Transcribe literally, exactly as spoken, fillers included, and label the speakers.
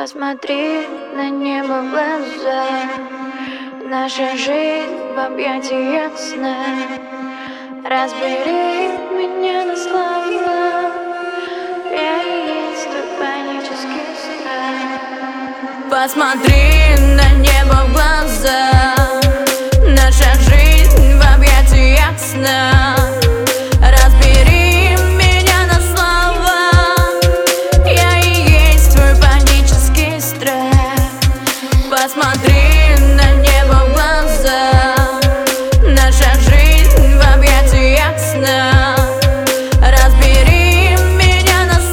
Speaker 1: Посмотри на небо в глаза. Наша жизнь в объятиях сна. Разбери меня на слова. Я и есть твой панический страх.
Speaker 2: Посмотри на небо в глаза. Наша жизнь в объятиях сна.